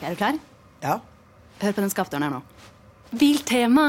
Ok, er du klar? Ja. Hør på den skapdøren her nå. Biltema.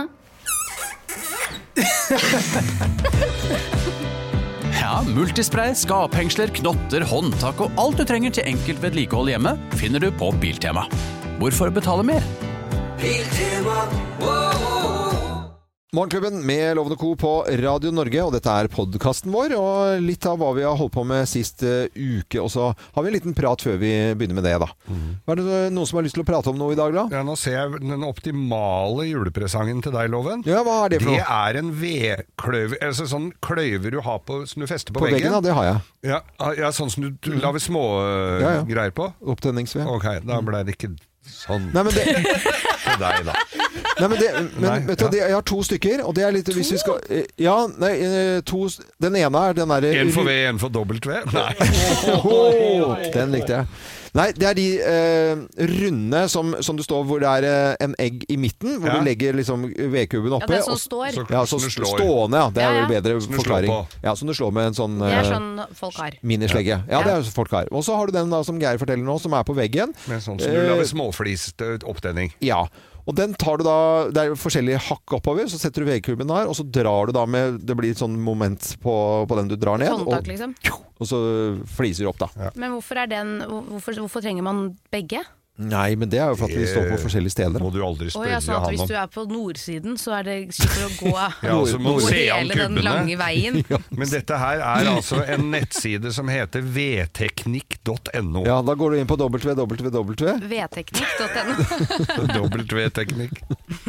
Ja, multispray, skaphengsler, knotter, håndtak og alt du trenger til enkelt vedlikehold hjemme finner du på Biltema. Hvorfor betale mer? Biltema. Morgenklubben med Lovende Co på Radio Norge, og dette er podcasten vår, og litt av hva vi har holdt på med sist uke, og så har vi en liten prat før vi begynner med det da. Er det noen som har lyst til å prate om noe i dag da? Ja, nå ser jeg den optimale julepresangen til deg, Loven. Ja, hva er det for noe? Det er en vedkløver, altså sånn kløyver du har på, som du fester på veggen. På veggen, ja, det har jeg. Ja, sånn som du lager små greier på. Opptenningsved. Ok, da ble det ikke sånn. Nei, men det... til deg da. Nei, men vet du, jeg har 2 stykker, og det er litt, hvis vi skal... Ja, nei, 2... Den ene er den der... En for V, en for dobbelt V? Nei. Den likte jeg. Nei, det er de runde som det står, hvor det er en egg i midten, hvor du legger liksom vedkuben oppe. Ja, det som står. Ja, så stående, ja. Det er jo bedre forklaring. Ja, som du slår med en sånn... Det er sånn folk har. Minislegge. Ja, det er folk har. Og så har du den da, som Geir forteller nå, som er på veggen. Med sånn som du lager småflist opptenning. Ja. Og den tar du da, det er forskjellige hakk oppover, så setter du vedkuben der, og så drar du da med, det blir et sånn moment på den du drar ned. Håndtak, liksom. Og så fliser du opp da. Ja. Men hvorfor trenger man begge? Nei, men det er jo for at vi står på forskjellige steder. Må du aldri spørre han om. Hvis du er på nordsiden, så er det sikkert å gå hele den lange veien. Ja. Men dette her er altså en nettside som heter vteknikk.no. Ja, da går du inn på www. Vteknikk.no. W-teknikk.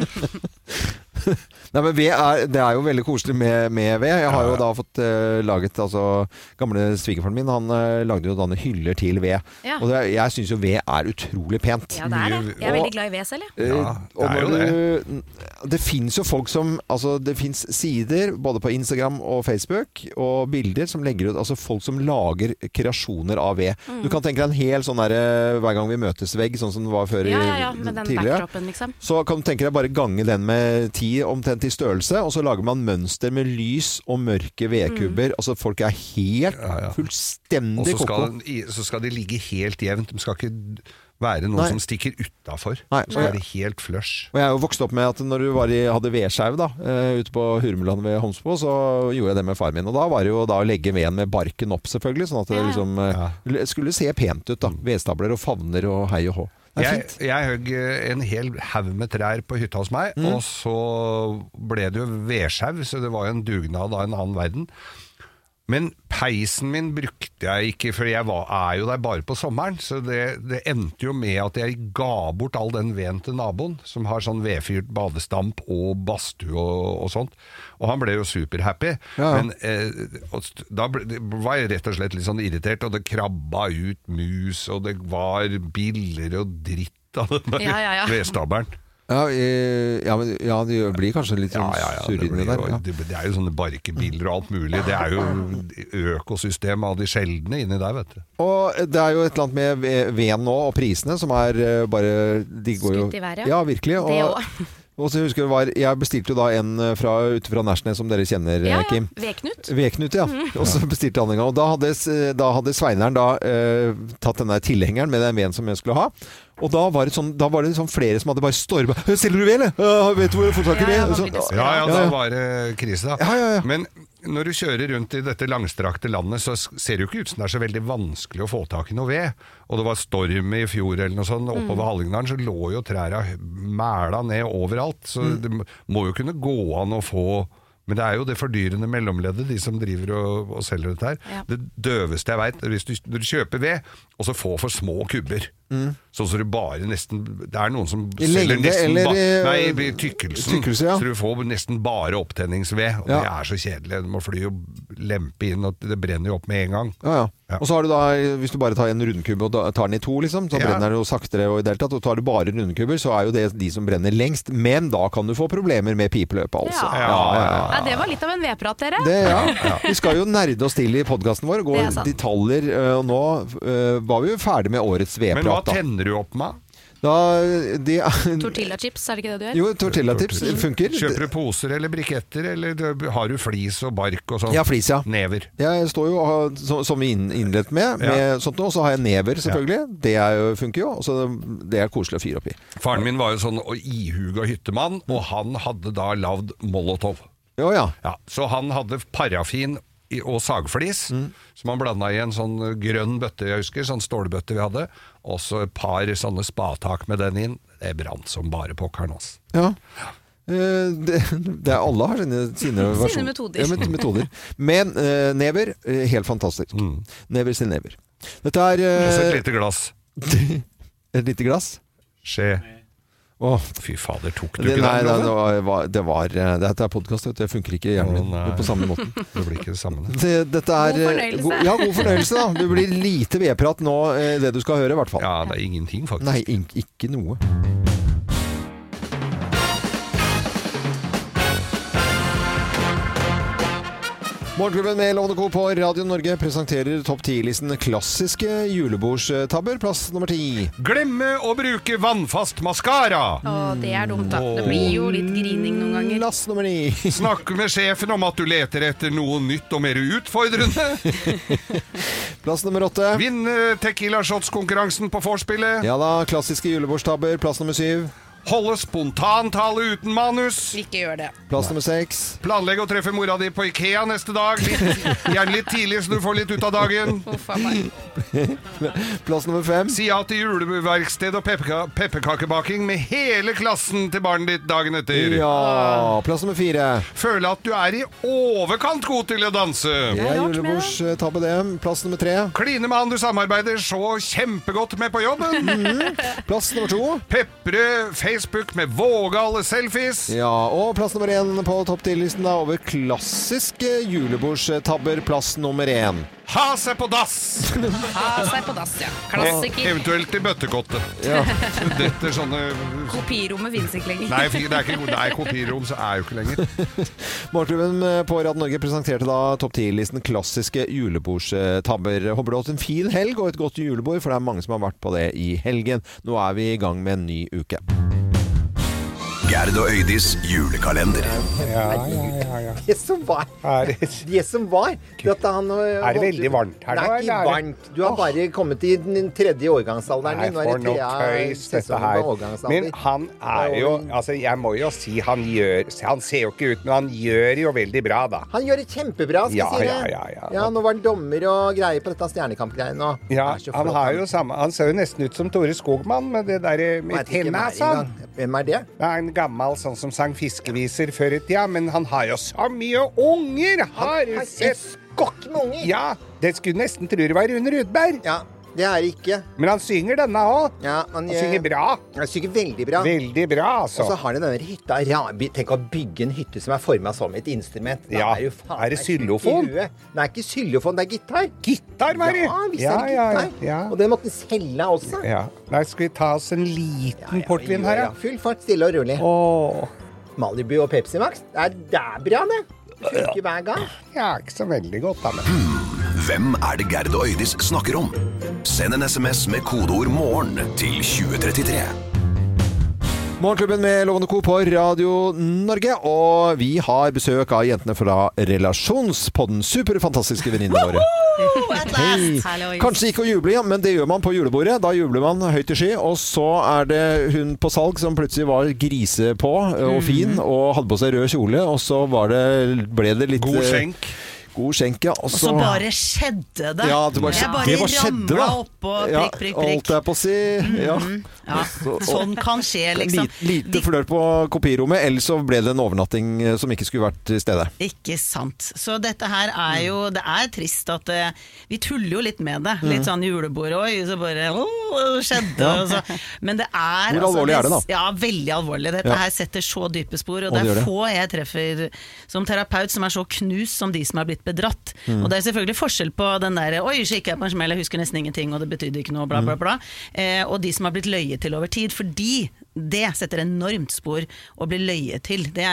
Nei, men det er jo veldig koselig med ved. Jeg har jo da fått laget, altså gamle svigerfaren min, han lagde jo da hyller til ved. Ja. Og jeg synes jo ved er utrolig pent. Ja, det er det. Jeg er veldig glad i ved selv, jeg. Ja, det er jo det. Det finnes jo folk som, altså det finnes sider, både på Instagram og Facebook, og bilder som legger ut, altså folk som lager kreasjoner av ved. Du kan tenke deg en hel sånn der, hver gang vi møtes vegg, sånn som det var før med den tidligere. backdropen, liksom. Så kan du tenke deg bare gange den med 10 omtrent i størrelse, og så lager man mønster med lys og mørke vedkubber. Altså folk er helt fullstendig koko. Og så skal de ligge helt jevnt. De skal ikke være noe som stikker utenfor. Så er det helt flush. Og jeg er jo vokst opp med at når du hadde vedskjau da, ute på Hurmeland ved Holmsbo, så gjorde jeg det med far min. Og da var det jo da å legge veden med barken opp selvfølgelig, sånn at det liksom skulle se pent ut da. Vedstabler og favner og hei og hå. Jeg høgg en hel haug med trær på hytta hos meg, og så ble det jo vedskjau, så det var jo en dugnad av en annen verden. Men peisen min brukte jeg ikke, for jeg er jo der bare på sommeren, så det endte jo med at jeg ga bort all den veden til naboen, som har sånn vedfyrt badestamp og badstue og sånt. Og han ble jo superhappy, men da var jeg rett og slett litt sånn irritert, og det krabba ut mus, og det var biller og dritt av den der vedstabelen. Ja, det blir kanskje litt surrende der. Det er jo sånne barkebiller og alt mulig. Det er jo økosystem av de sjeldne inni der, vet du. Og det er jo et eller annet med ved nå og prisene som er bare de går jo, skutt i været. Ja, virkelig. Det også. Og så husker jeg bestilte jo da en ute fra Nærsnes som dere kjenner, Kim. Vedknut, ja. Og så bestilte han en gang. Og da hadde Sveineren tatt denne tilhengeren med den veden som jeg skulle ha. Og da var det sånn flere som hadde bare stormet. Selger du ved, eller? Vet du hvor jeg får tak i ved? Da var det krise da. Ja. Men når du kjører rundt i dette langstrakte landet, så ser det jo ikke ut som det er så veldig vanskelig å få tak i noe ved. Og det var storm i fjor eller noe sånt, oppover Hallingdalen, så lå jo trærne mæla ned overalt. Så det må jo kunne gå an å få... Men det er jo det fordyrende mellomleddet, de som driver og selger dette her. Ja. Det døveste jeg vet, hvis du kjøper ved, og så får for små kubber. Sånn så du bare nesten... Det er noen som selger nesten... Tykkelsen. Så du får nesten bare opptenningsved, og det er så kjedelig. Du må fly og lempe inn, og det brenner jo opp med en gang. Ja. Og så har du da, hvis du bare tar en rundkubbe og tar den i 2 liksom, så brenner det jo saktere og i deltatt, og tar du bare rundkubber, så er jo det de som brenner lengst, men da kan du få problemer med pipeløpet altså. Ja, det var litt av en vedprat, dere. Vi skal jo nerde oss til i podcasten vår, gå detaljer, og nå var vi jo ferdig med årets vedprat. Men hva tenner du opp med? Tortillachips, det ikke det du gjør? Jo, tortillachips funker. Kjøper du poser eller briketter, eller har du flis og bark og sånt? Ja, flis, ja. Never. Jeg står jo, som vi innledet med sånt nå, så har jeg never selvfølgelig. Det funker jo, så det koselig å fyre opp i. Faren min var jo sånn ihuga hyttemann, og han hadde da lavd molotov. Ja. Så han hadde parafin og sagflis, som han blandet i en sånn grønn bøtte, jeg husker, sånn stålbøtte vi hadde, og så et par sånne spatak med den inn. Det brant som bare pokkeren oss. Ja. Det alle har sine metoder. Metoder. Men never, helt fantastisk. Never sin never. Dette også et lite glass. Et lite glass? Skje. Fy fader, tok du ikke den? Dette podcast, det funker ikke i hjernen min på samme måten. Det blir ikke det samme. God fornøyelse. God fornøyelse da. Det blir lite vedprat nå, det du skal høre i hvert fall. Ja, det ingenting faktisk. Nei, ikke noe. Morgenklubben med Lovende Co. på Radio Norge presenterer topp 10-listen klassiske julebordstabber, plass nummer 10. Glemme å bruke vannfast mascara. Det dumt da. Det blir jo litt grining noen ganger. Plass nummer 9. Snakke med sjefen om at du leter etter noe nytt og mer utfordrende. Plass nummer 8. Vinne tequila shots-konkurransen på vorspielet. Ja da, klassiske julebordstabber, plass nummer 7. Holde spontantale uten manus. Ikke gjør det. Plass nummer 6. Planlegge å treffe mora di på IKEA neste dag. Gjerne litt tidlig, så du får litt ut av dagen. Plass nummer 5. Si ja til juleverksted og pepperkakebaking med hele klassen til barnet ditt dagen etter. Ja, plass nummer 4. Føle at du er i overkant god til å danse. Det julebordstabbe det. Plass nummer 3. Kline med han du samarbeider så kjempegodt med på jobben. Plass nummer 2. Pepre Facebook med vågale selfies. Ja, og plass nummer 1 på topp 10-listen da, over klassiske julebordstabber, plass nummer 1. Ha seg på dass! Ha seg på dass, ja. Klassiker. Eventuelt i bøttekottet. Ja. Dette sånne... Kopirommet finnes ikke lenger. Nei, det er ikke kopirom, så er jo ikke lenger. Morgenklubben på Radio Norge presenterte da topp 10-listen klassiske julebordstabber. Håper du har hatt en fin helg og et godt julebord, for det er mange som har vært på det i helgen. Nå er vi i gang med en ny uke. Gerd og Øydis julekalender. Ja. Det som var. Er det veldig varmt her nå? Det er ikke varmt. Du har bare kommet i den 3. årgangsalderen. Nei, for noe tøys dette her. Men han er jo, altså jeg må jo si han ser jo ikke ut, men han gjør jo veldig bra da. Han gjør det kjempebra, skal jeg si det. Ja, nå var han dommer og greier på dette stjernekamp-greien nå. Ja, han har jo samme, han ser jo nesten ut som Tore Skogman med det der med tenna, sånn. Hvem er det? Det er en gammel sånn som sang fiskeviser før i tida, men han har jo så mye unger! Har du sett? Skokk med unger! Ja, det skulle nesten tro det var Rune Rudberg. Ja, det er det ikke. Men han synger denne også. Ja, han synger bra. Han synger veldig bra. Veldig bra, altså. Og så har han denne hytta. Tenk å bygge en hytte som er formet som et instrument. Ja, er det xylofon? Nei, ikke xylofon, det er gitar. Gitar, var det? Ja, visst er det gitar. Ja. Og det måtte selge også. Ja. Nei, skal vi ta oss en liten portvin her, ja? Full fart, stille og rolig. Malibu og Pepsi Max, det er bra, det. Funker hver gang. Ja, ikke så veldig godt, da, men... Hvem er det Gerd og Øydis snakker om? Send en SMS med kodeord morgen til 2033. Morgenklubben med Lovende Co. på Radio Norge, og vi har besøk av jentene fra Relasjonspodden, superfantastiske venninnene våre. Hei. Kanskje ikke å juble, men det gjør man på julebordet. Da jubler man høyt i sky, og så er det hun på salg som plutselig var grise på og fin, og hadde på seg rød kjole, og så ble det litt... God skjenk, ja. Og så bare skjedde det. Ja, det bare ramla opp og prikk. Alt er på å si. Ja. Sånn kan skje, liksom. Lite flør på kopirommet, eller så ble det en overnatting som ikke skulle vært til stede. Ikke sant. Så dette her er jo, det er trist at vi tuller jo litt med det. Litt sånn julebord, så bare skjedde. Så. Men det er... Hvor alvorlig er det da? Ja, veldig alvorlig. Dette her setter så dype spor, og det er få jeg treffer som terapeut som er så knust som de som er blitt bedratt. Og det er selvfølgelig forskjell på den der, oi, skikker jeg på en smell, jeg husker nesten ingenting, og det betydde ikke noe, bla bla bla. Og de som har blitt løyet til over tid, fordi det setter enormt spor å bli løyet til. Det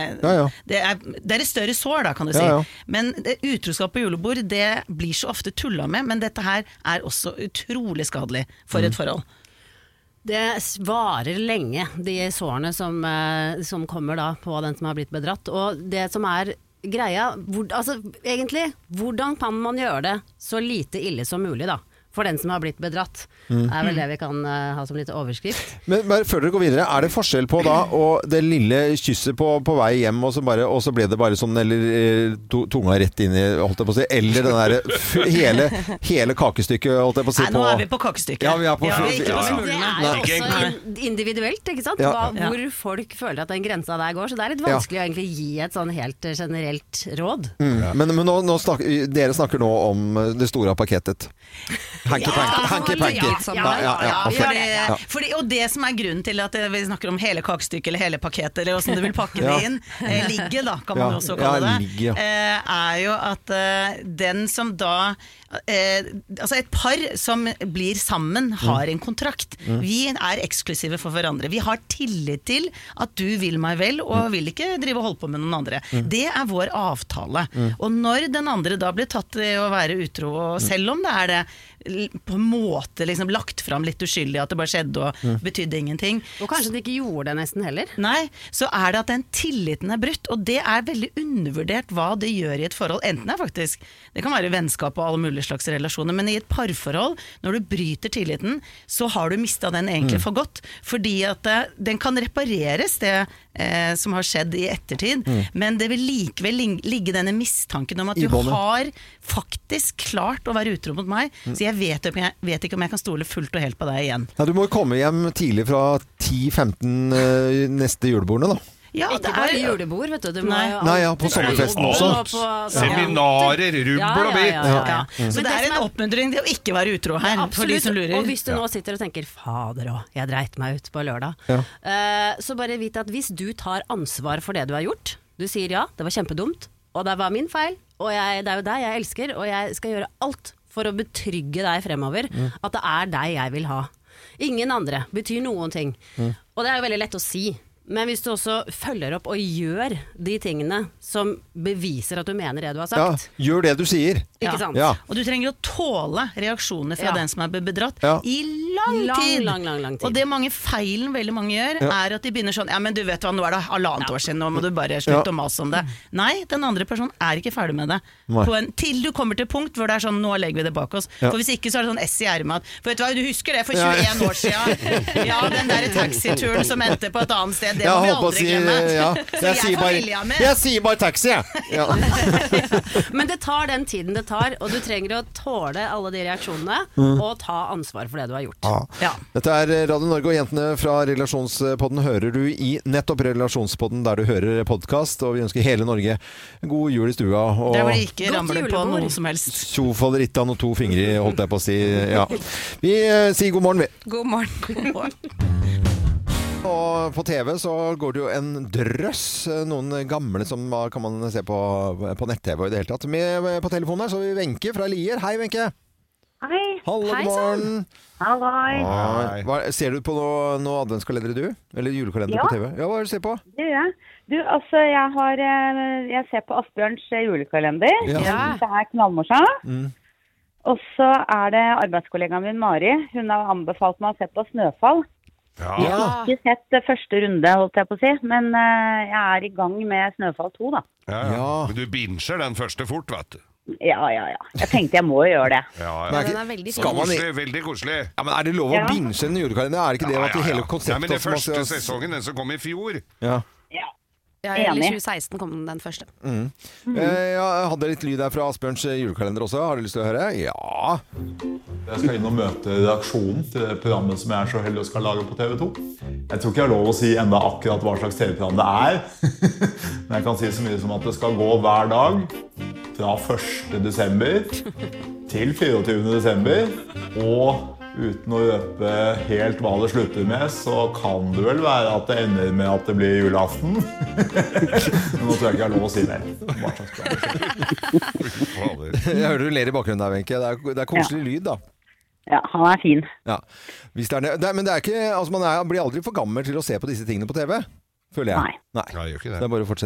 er et større sår da, kan du si. Men utroskap på julebord, det blir så ofte tullet med, men dette her er også utrolig skadelig for et forhold. Det varer lenge, de sårene som kommer da på den som har blitt bedratt. Og det som greia, egentlig, hvordan kan man gjøre det så lite ille som mulig da? For den som har blitt bedratt. Vel det vi kan ha som litt overskrift. Men før dere går videre, det forskjell på da og det lille kysset på vei hjem, og så ble det bare sånn, eller tunga rett inn i, holdt jeg på å si, eller den der hele kakestykket, holdt jeg på å si. Nei, nå vi på kakestykket. Ja, vi på ikke på smulene. Det også individuelt, ikke sant? Hvor folk føler at den grensa der går, så det litt vanskelig å egentlig gi et sånn helt generelt råd. Men dere snakker nå om det store pakketet. Hanky-panky. Og det som grunnen til at vi snakker om hele kakestykket eller hele pakketet, eller hvordan du vil pakke det inn, ligge da, kan man også kalle det, jo at den som da altså et par som blir sammen har en kontrakt. Vi eksklusive for hverandre. Vi har tillit til at du vil meg vel og vil ikke drive og holde på med noen andre. Det vår avtale. Og når den andre da blir tatt i å være utro, og selv om det det på en måte liksom lagt fram litt uskyldig at det bare skjedde og betydde ingenting. Og kanskje de ikke gjorde det nesten heller. Nei, så det at den tilliten brutt, og det veldig undervurdert hva det gjør i et forhold. Enten faktisk, det kan være vennskap og alle mulige slags relasjoner, men i et parforhold, når du bryter tilliten, så har du mistet den egentlig for godt, fordi at den kan repareres, det som har skjedd i ettertid, men det vil likevel ligge denne mistanken om at du har faktisk klart å være utro mot meg, så jeg vet ikke om jeg kan stole fullt og helt på deg igjen. Ja, du må komme hjem tidlig fra 10-15 neste julebordene da. Ja, ikke bare julebord, vet du. Nei, på sommerfesten også. Seminarer, rubbel og bit. Så det en oppmuntring til å ikke være utro her, for de som lurer. Og hvis du nå sitter og tenker, fader jeg dreit meg ut på lørdag, så bare vit at hvis du tar ansvar for det du har gjort, du sier ja, det var kjempedumt, og det var min feil, og det jo deg jeg elsker, og jeg skal gjøre alt for å betrygge deg fremover, at det deg jeg vil ha. Ingen andre betyr noen ting. Og det jo veldig lett å si. Men hvis du også følger opp og gjør de tingene som beviser at du mener det du har sagt. Ja, gjør det du sier. Ikke sant? Ja. Og du trenger å tåle reaksjoner fra den som bedratt i lang tid. Lang tid. Og det feilen veldig mange gjør, at de begynner sånn, ja, men du vet hva, nå det halvannet år siden, nå må du bare slutte å mase om det. Nei, den andre personen ikke ferdig med det. Til du kommer til punkt hvor det sånn, nå legger vi det bak oss. For hvis ikke så det sånn S i ermet. For vet du hva, du husker det for 21 år siden? Ja, den der taxituren som endte på et annet sted. Det må vi aldri glemme. Jeg sier bare taxi, ja. Men det tar den tiden det tar, og du trenger å tåle alle de reaksjonene, og ta ansvar for det du har gjort. Ja. Dette Radio Norge, og jentene fra Relasjonspodden hører du i nettopp Relasjonspodden, der du hører podcast, og vi ønsker hele Norge god jul i stua. Og det var ikke ramler på noe som helst. Tjofaderittan og 2 fingre, holdt jeg på å si. Ja. Vi sier god morgen, vi. God morgen. Og på TV så går det jo en drøss, noen gamle som kan man se på nett-TV og i det hele tatt. Med på telefonen her så har vi Wenche fra Lier. Hei Wenche. Hei. Hallo, god morgen. Halloi. Ser du på noe adventskalender du? Eller julekalender på TV? Ja, hva ser du på? Det gjør jeg. Du, altså jeg ser på Asbjørns julekalender. Ja. Det knallmorsomt. Og så det arbeidskollegaen min Mari. Hun har anbefalt meg å se på Snøfall. Jeg har ikke sett første runde, holdt jeg på å si, men jeg i gang med Snøfall 2 da. Ja. Men du binger den første fort, vet du. Ja. Jeg tenkte jeg må gjøre det. Den veldig fin. Koselig, veldig koselig. Ja, men det lov å binge en julekalender? Det ikke det at hele konseptet... Ja, men det første sesongen, den som kom i fjor. Ja. I 2016 kom den første. Jeg hadde litt lyd her fra Asbjørns julekalender også. Har du lyst til å høre? Ja. Jeg skal inn og møte redaksjonen til det programmet som jeg så heldig å skal lage på TV 2. Jeg tror ikke jeg har lov å si enda akkurat hva slags TV-program det Men jeg kan si så mye som at det skal gå hver dag fra 1. desember til 24. desember. Og uten å røpe helt hva det slutter med, så kan det vel være at det ender med at det blir julaften. Men nå tror jeg ikke jeg har lov å si mer. Jeg hører du ler i bakgrunnen der, Wenche. Det koselig lyd, da. Ja, han fin. Ja. Hvis men det ikke, altså man blir aldri for gammel til å se på disse tingene på TV, føler jeg. Nei. Jeg gjør ikke det. Det bare å fortsette.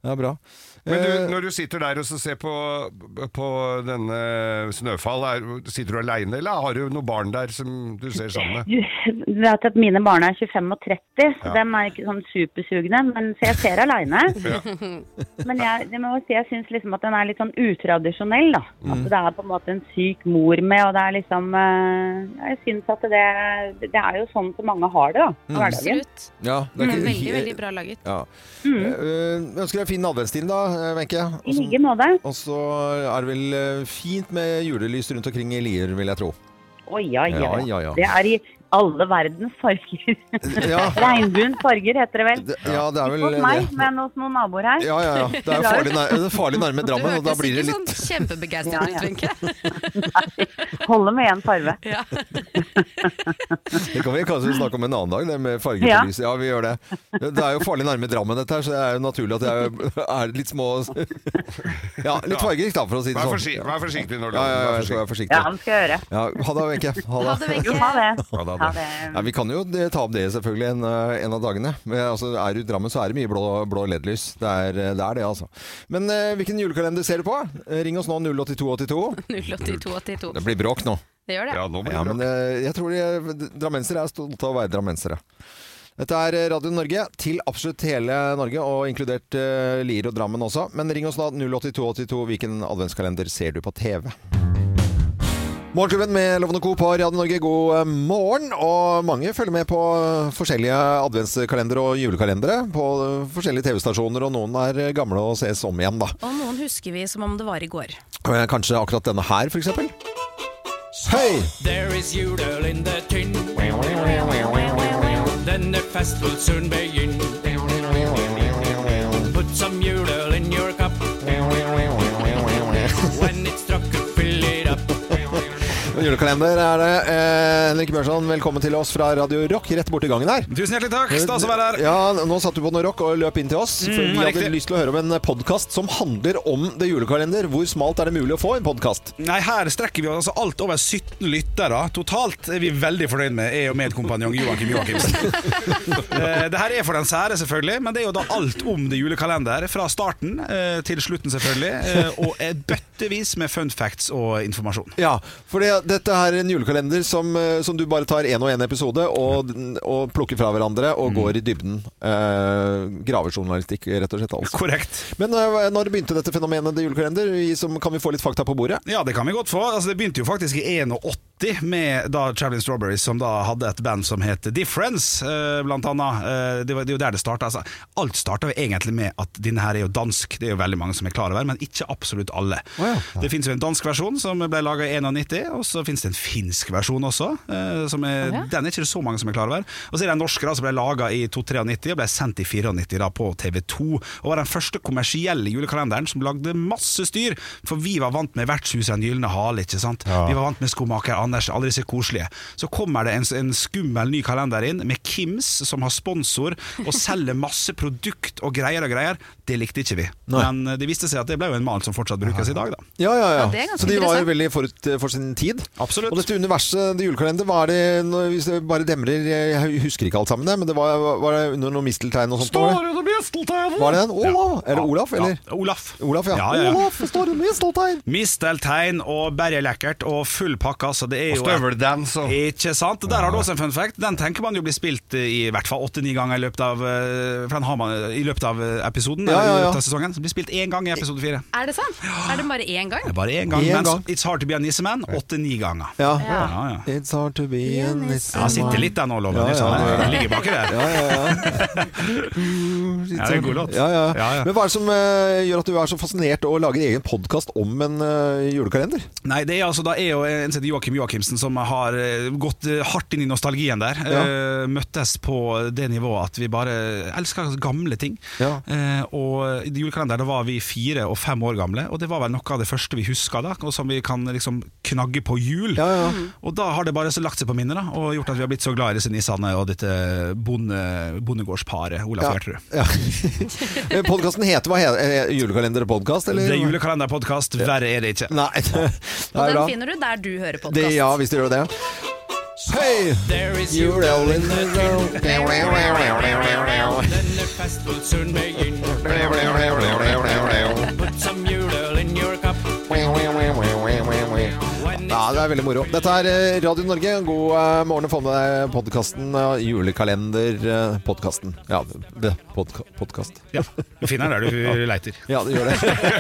Ja, bra. Men når du sitter der og så ser på denne Snøfall, sitter du alene, eller har du noen barn der som du ser sammen med? Du vet at mine barn 25 og 30, så de ikke sånn supersugne, men så jeg ser alene. Ja. Men jeg må si, jeg synes liksom at den litt sånn utradisjonell, da. At det på en måte en syk mor med, og det liksom, jeg synes at det jo sånn som mange har det, da, hverdagen. Ja, det ikke, veldig, veldig bra laget. Ja. Ønsker deg fin adventstid da, Wenche. I like måte. Og så det vel fint med julelys rundt omkring i Lier, vil jeg tro. Ja. Det I alle verdens farger. Ja. Regnbuens farger heter det vel. Ja, det vel ikke hos meg, men hos noen naboer her. Ja. Det farlig nærme Drammen, og da blir det litt... Du sånn kjempebegeistret, Wenche. Nei, holde med en farve. Ja. Det kan vi kanskje snakke om en annen dag, det med farger på lys. Ja, vi gjør det. Det jo farlig nærme Drammen dette her, så det jo naturlig at jeg litt små... Ja, litt fargerik da, for å si det sånn. Vær forsiktig når du jeg skal være forsiktig. Ja, det skal jeg gjøre. Ja, ha det, Wenche. Ha det, Wenche. Ha det. Ja, vi kan jo ta opp det selvfølgelig en av dagene. Men, altså, du i Drammen så det mye blå LED-lys. Det det altså. Men hvilken julekalender ser du på? Ring oss nå 08282. 08282. Det blir bråk nå. Det gjør det. Ja, nå blir det bråk. Men jeg tror drammensere stolte av å være drammensere. Dette Radio Norge til absolutt hele Norge, og inkludert Lier og Drammen også. Men ring oss nå 08282. Hvilken adventskalender ser du på TV? Morgenklubben med Loven & Co. på Radio Norge, god morgen. Og mange følger med på forskjellige adventskalendere og julekalendere på forskjellige TV-stasjoner, og noen gamle og ses om igjen da. Og noen husker vi som om det var i går. Kanskje akkurat denne her, for eksempel. Hei! There is judel in the tin. Then the fest will soon begin. Put some judel in your cup. When it's struck, fill it up. Julekalender det. Henrik Bjørnson, velkommen til oss fra Radio Rock, rett bort i gangen her. Tusen hjertelig takk, stas å være her. Ja, nå satt du på noe rock og løp inn til oss, for vi hadde lyst til å høre om en podcast som handler om det julekalender. Hvor smalt det mulig å få en podcast? Nei, her strekker vi altså alt over 17 lyttere. Totalt vi veldig fornøyd med, jeg og medkompanjong Joakim Joakimsen. Det her for den sære selvfølgelig, men det jo da alt om det julekalender, fra starten til slutten selvfølgelig, og bøttevis med fun facts og informasjon. Ja, for dette en julekalender som du bare tar en og en episode og plukker fra hverandre og går i dybden. Gravejournalistikk, rett og slett. Altså. Korrekt. Men når begynte dette fenomenet, det julekalender? Kan vi få litt fakta på bordet? Ja, det kan vi godt få. Altså, det begynte jo faktisk i 81 med da Traveling Strawberries, som da hadde et band som het Difference, blant annet. Det var jo der det startet. Altså, alt startet jo egentlig med at denne her jo dansk. Det jo veldig mange som klar over, men ikke absolutt alle. Det finnes jo en dansk versjon som ble laget i 91, og så finnes det en finsk versjon også, den ikke så mange som klar over. Og så det en norsk som ble laget i 92 og ble sendt i 94 da på TV2, og var den første kommersielle julekalenderen som lagde masse styr, for vi var vant med Vertshuset en gylne hale, ikke sant? Ja. Vi var vant med Skomaker Anders, aldri så koselige. Så kommer det en skummel ny kalender inn med Kims som har sponsor og selger masse produkt og greier. Det likte ikke vi. Nei. Men det viste seg at det ble jo en mal som fortsatt brukes i dag da. Ja. Så de var jo veldig forut for sin tid. Absolutt. Og dette universet, det julekalender, var det, hvis det bare demrer, jeg husker ikke alt sammen det, men det var det under noen misteltegn og sånt? Står det misteltegn? Var det den? Olaf? Er det Olaf, eller? Ja, Olaf, ja. Olaf, står det misteltegn? Misteltegn og bergelekkert og full pakke, så det jo... Og støveldans og... Ikke sant? Der har du også en fun fact. Den tenker man jo blir spilt i hvert fall 8-9 ganger i løpet av, for den har man i løpet av episoden, i løpet av sesongen. Så det blir spilt 1 gang i episode 4. Er det sant? Er det bare 1 gang? Det bare 1 gang, mens It's Hard to be a Nisseman 8-9 ganger. Ja. It's hard to be a nisseman. Ja, sitter litt der nå, Loven. Det ligger baki der. Det er en god låt. Men hva det som gjør at du så fascinert og lager egen podcast om en julekalender? Nei, det altså da jo en som heter Joakim Joakimsen som har gått hardt inn i nostalgien der. Møttes på det nivået at vi bare elsker gamle ting. Og i julekalender da var vi 4 og 5 år gamle, og det var vel noe av det første vi husker da, og som vi kan liksom knagge på jul. Og da har det bare så lagt seg på minnet da, og gjort at vi har blitt så glad i disse nissene og dette bondegårdsparet, Olaf Gjertrud. Podcasten heter hva? Julekalenderpodcast? Eller? Det julekalenderpodcast, verre det ikke. Nei. Og den finner du der du hører podcast. Ja, hvis du gjør det. Hey! There is judel in the tin. Then the fest will soon begin. veldig moro. Dette Radio Norge. God morgen, få med deg podcasten, julekalender-podcasten. Ja, podcast. Ja, du finner der du leiter. Ja, det gjør det.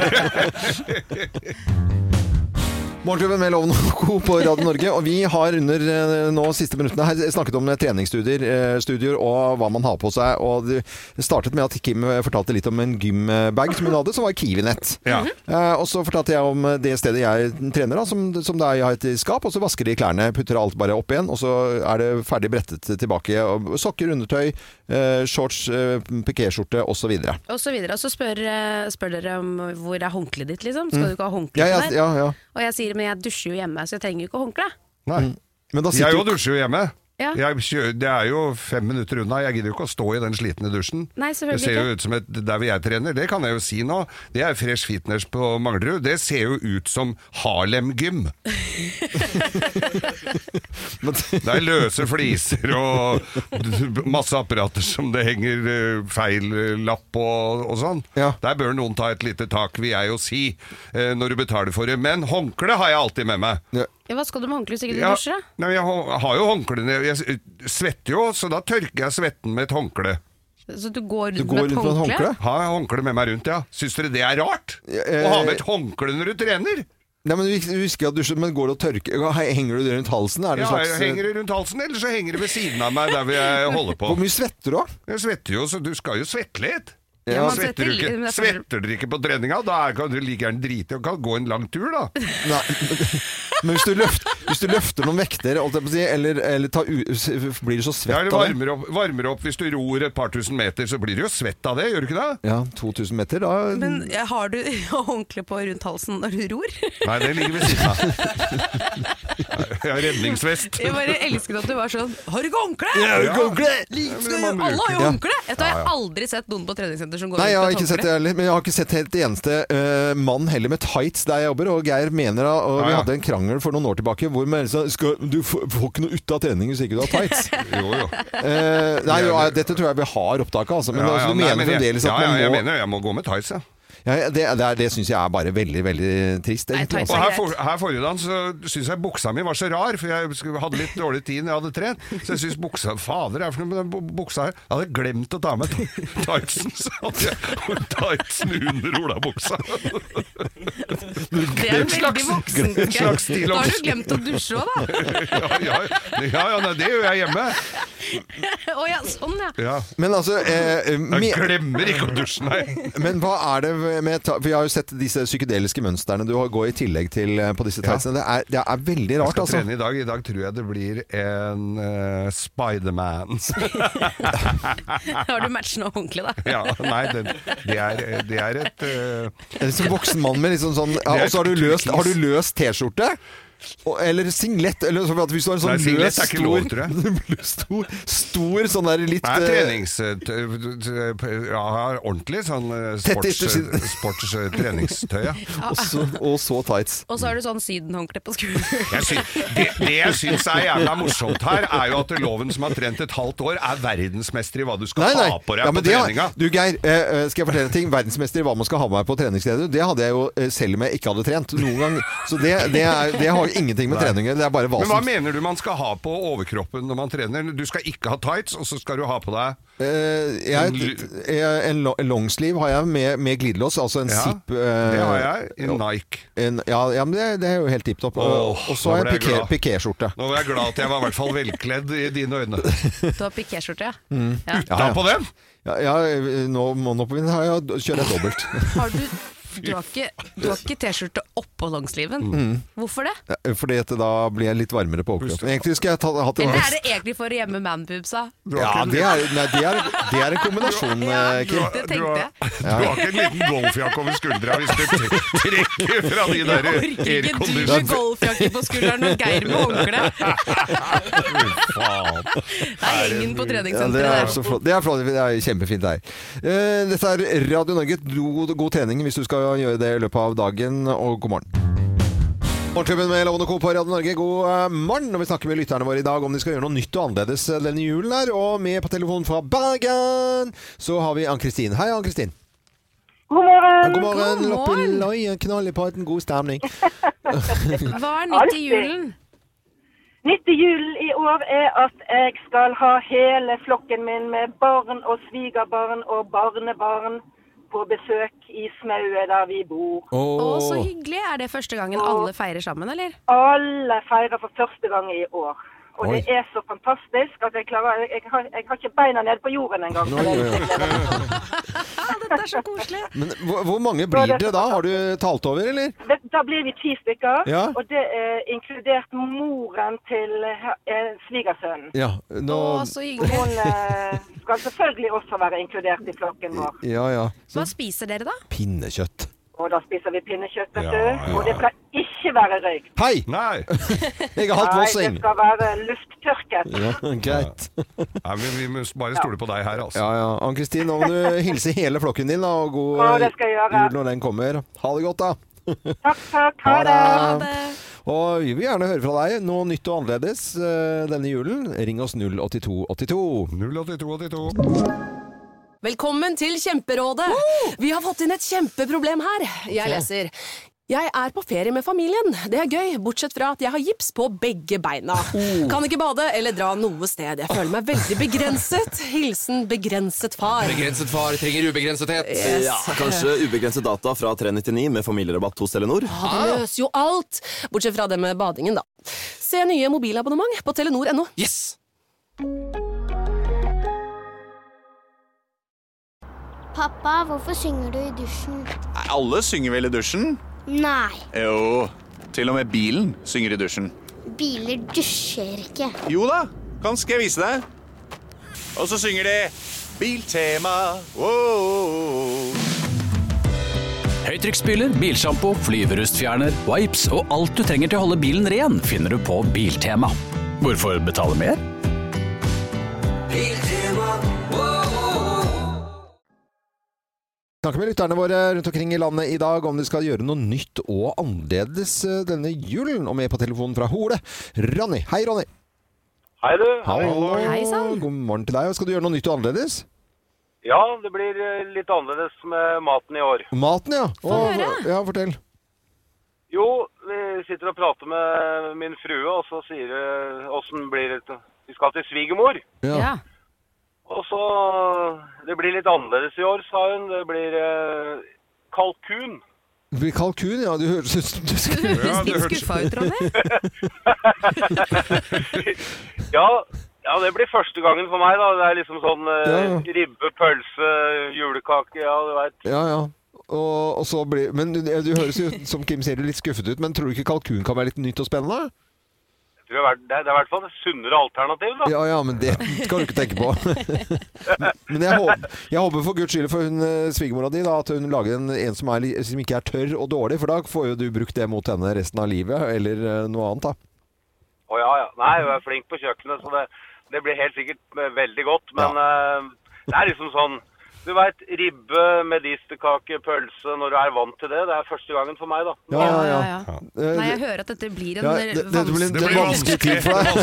Morgenklubben med Loven og Co. på Radio Norge, og vi har under nå siste minuttene her snakket om treningsstudier og hva man har på seg, og det startet med at Kim fortalte litt om en gymbag som hun hadde, som var Kiwi-nett. Ja. Og så fortalte jeg om det stedet jeg trener da, som det jeg har et skap, og så vasker de klærne, putter alt bare opp igjen, og så er det ferdig brettet tilbake, og sokker, undertøy, shorts, pikéskjorte, og så videre. Og så videre, og så spør dere om hvor håndkledet ditt, liksom. Skal du ikke ha håndkle der? Ja. Og jeg sier, men jeg dusjer jo hjemme, så jeg trenger jo ikke håndkle. Nei, men jeg jo dusjer jo hjemme. Ja. Det jo 5 minutter unna. Jeg gidder jo ikke å stå i den slitne dusjen. Nei, det ser jo ut som der hvor jeg trener. Det kan jeg jo si nå. Det Fresh Fitness på Manglerud. Det ser jo ut som Harlem Gym. Det løse fliser og masse apparater som det henger feil lapp på og sånn. Ja. Der bør noen ta et lite tak, vil jeg jo si, når du betaler for det. Men håndkle har jeg alltid med meg. Ja. Ja, hva skal du med håndkle så ikke du dusjer? Nei, jeg har jo håndklene. Jeg svetter jo, så da tørker jeg svetten med et håndkle. Så du går rundt med et håndkle? Har jeg håndkle med meg rundt, ja. Syns dere det rart? Å ha med et håndkle når du trener? Nei, men du husker at men går det å tørke? Henger du det rundt halsen? Jeg henger det rundt halsen, eller så henger det ved siden av meg der jeg holder på. Hvor mye svetter du da? Jeg svetter jo, så du skal jo svette litt. Ja, svetter dere ikke på treninga? Da kan du like gjerne drite og kan gå en lang tur, da. Nei, men hvis du løfter noen vekter, eller blir du så svett av det? Varmer opp hvis du ror et par tusen meter, så blir du jo svett av det, gjør du ikke det? Ja, 2000 meter da. Men har du håndkle på rundt halsen når du ror? Nei, det ligger ved siden av. Jeg har redningsvest. Jeg bare elsket at du var sånn, har du ikke håndkle? Ja, har du ikke håndkle? Alle har jo håndkle. Jeg har aldri sett noen på treningssenter som går Nei, jeg har rundt ikke sett det heller, men jeg har ikke sett helt det eneste mann heller med tights der jeg jobber, og Geir mener da, og vi hadde en krangel for noen år tilbake, hvor man du får ikke noe ut av trening hvis ikke du har tights. Jo. Dette tror jeg vi har opptaket, altså, men du mener fremdeles at man må... Jeg mener jeg må gå med tights, ja. Ja, det synes jeg bare veldig, veldig trist. Og her forrige dagen så synes jeg buksa mi var så rar, for jeg hadde litt dårlig tid når jeg hadde trent, så jeg synes buksa, fader, det for noe med den buksa her. Jeg hadde glemt å ta med tightsen, så hadde jeg tightsen under olabuksa. Det en veldig voksenke. Da har du glemt å dusje også, da. Ja, det gjør jeg hjemme. Ja, sånn, ja. Men altså... jeg glemmer ikke å dusje, nei. Men hva det for jeg har jo sett disse psykedeliske mønsterne du går i tillegg til på disse tightsene. Det er veldig rart, altså. Jeg skal trene i dag. I dag tror jeg det blir en Spiderman. Har du matchende håndkle, da? Ja, nei, det er et som voksen mann med liksom sånn, og så har du løst t-skjorte? Eller singlet, eller så, hvis du har en sånn singlet er ikke lov, tror jeg. stor sånn der litt ordentlig sånn sports treningstøy, ja. Og så tights. Og så har du sånn sydenhåndkle på skulderen. Det jeg synes er jævla morsomt her, er jo at Loven som har trent et halvt år er verdensmester i hva du skal ha på deg på treninga. Du Geir, skal jeg fortelle en ting? Verdensmester i hva man skal ha med meg på treningsstedet, det hadde jeg jo selv om jeg ikke hadde trent noen gang. Så det har ingenting med treninger, det er bare Men hva mener du man skal ha på overkroppen når man trener? Du skal ikke ha tights, og så skal du ha på deg en longsleeve har jeg med glidelås, altså en zip. Det har jeg, en Nike. Men det er jo helt tipptopp. Og så har jeg pikéskjorte. Nå var jeg glad at jeg var i hvert fall velkledd i dine øyne. Du har pikéskjorte, ja. Utenpå den? Ja, nå kjører jeg dobbelt. Du har ikke t-skjorte oppå longsliven. Hvorfor det? Fordi da blir jeg litt varmere på overkroppen. Egentlig skal jeg hatt det. Eller er det egentlig for å gjemme manboobsa? Ja, det er en kombinasjon, Kim. Det tenkte jeg. Du har ikke en liten golfjakke over skuldra hvis du trekker fra de der aircondition. Orker ikke du med golfjakke på skulderen og Geir med håndkle? Det er ingen på treningssenteret der. Det er flott, det er kjempefint der. Dette er Radio Norge, god trening hvis du skal gjøre det i løpet av dagen, og god morgen. Morgenklubben med Loven og Co. på Radio Norge, god morgen. Og vi snakker med lytterne våre i dag om de skal gjøre noe nytt og annerledes denne julen her. Og med på telefonen fra Bergen så har vi Ann-Kristin. Hei, Ann-Kristin. God morgen. God morgen. Loppe løye, knall i paten, god stemning. Hva er nytt i julen? Nytt i julen i år at jeg skal ha hele flokken min med barn og svigerbarn og barnebarn på besøk i Smaue der vi bor. Så hyggelig. Det første gangen alle feirer sammen, eller? Alle feirer for første gang i år. Og det så fantastisk at jeg har ikke beina ned på jorden en gang. Dette så koselig. Men hvor mange blir dere da? Har du talt over, eller? Da blir vi 10 stykker, ja. Og det inkludert moren til svigersønnen. Ja, så hyggelig. Hun skal selvfølgelig også være inkludert i flokken vår. Ja. Hva spiser dere da? Pinnekjøtt. Og da spiser vi pinnekjøtt, vet du. Og det skal ikke være røykt. Hei! Nei! Jeg har hatt vossing. Nei, det skal være lufttørket. Ja, greit. Nei, men vi må bare stole på deg her, altså. Ja. Ann-Kristin, nå må du hilse hele flokken din, da, og god jul når den kommer. Ha det godt, da. Takk. Ha det. Og vi vil gjerne høre fra deg noe nytt og annerledes denne julen. Ring oss 08282. 08282. Velkommen til Kjemperådet! Vi har fått inn et kjempeproblem her. Jeg leser. Jeg på ferie med familien. Det gøy, bortsett fra at jeg har gips på begge beina. Kan ikke bade eller dra noe sted. Jeg føler meg veldig begrenset. Hilsen begrenset far. Begrenset far trenger ubegrensethet. Yes. Ja, kanskje ubegrenset data fra 399 med familierabatt hos Telenor. Det løser jo alt. Bortsett fra det med badingen, da. Se nye mobilabonnement på telenor.no. Yes! Pappa, hvorfor synger du i dusjen? Alle synger vel i dusjen? Nei. Jo, til og med bilen synger i dusjen. Biler dusjer ikke. Jo da, skal jeg vise deg. Og så synger de Biltema. Wow. Høytrykksspyler, bilshampoo, flyverustfjerner, wipes og alt du trenger til å holde bilen ren finner du på Biltema. Hvorfor betale mer? Biltema. Snakker med lytterne våre rundt omkring i landet i dag om de skal gjøre noe nytt og annerledes denne julen. Og med på telefonen fra Hole, Ronny. Hei, Ronny. Hei, du. Hei, sann. God morgen til deg. Skal du gjøre noe nytt og annerledes? Ja, det blir litt annerledes med maten i år. Maten, ja. Ja, fortell. Jo, vi sitter og prater med min frue, og så sier hvordan blir det. Vi skal til svigermor. Ja. Og så, det blir litt annerledes i år, sa hun. Det blir kalkun. Det blir kalkun, ja. Du høres ut som du skal... Du høres litt skuffa ut, Ronny. Ja, det blir første gangen for meg, da. Det liksom sånn ribbe, pølse, julekake, ja, du vet. Ja. Og så blir... Men du høres jo, som Kim sier, litt skuffet ut. Men tror du ikke kalkun kan være litt nytt og spennende? Det er i hvert fall et sunnere alternativ, da. Ja, men det skal du ikke tenke på. Men jeg håper for Guds skyld for svigermora di da, at hun lager en som ikke er tørr og dårlig, for da får jo du brukt det mot henne resten av livet, eller noe annet da. Ja. Nei, hun er flink på kjøkkenet, så det blir helt sikkert veldig godt, men det er liksom sånn, du vet, ribbe, medisterkake, pølse, når du er vant til det. Det er første gangen for meg, da. Ja. Nei, jeg hører at dette blir en vanskelig tid for deg.